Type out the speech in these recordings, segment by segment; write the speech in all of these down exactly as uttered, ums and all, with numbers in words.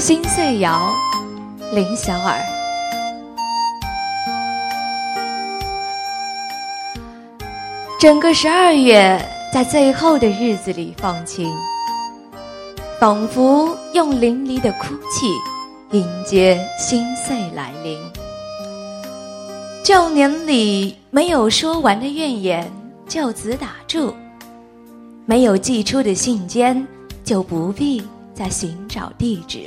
心碎谣，林小尔。整个十二月在最后的日子里放晴，仿佛用淋漓的哭泣迎接心碎来临。旧年里没有说完的怨言就此打住，没有寄出的信笺就不必再寻找地址。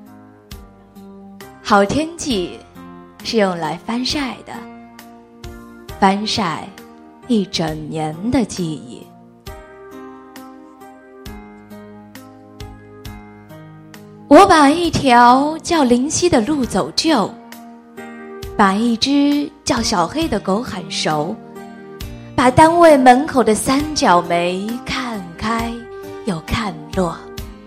好天气是用来翻晒的，翻晒一整年的记忆。我把一条叫林夕的路走旧，把一只叫小黑的狗喊熟，把单位门口的三角梅看开又看落。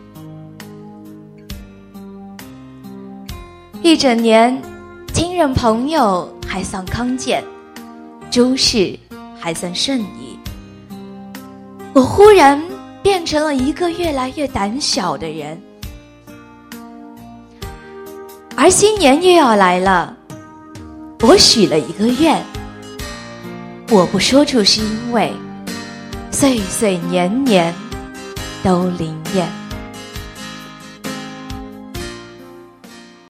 一整年，亲人朋友还算康健，诸事还算顺意。我忽然变成了一个越来越胆小的人。而新年又要来了，我许了一个愿，我不说出是因为岁岁年年都灵验。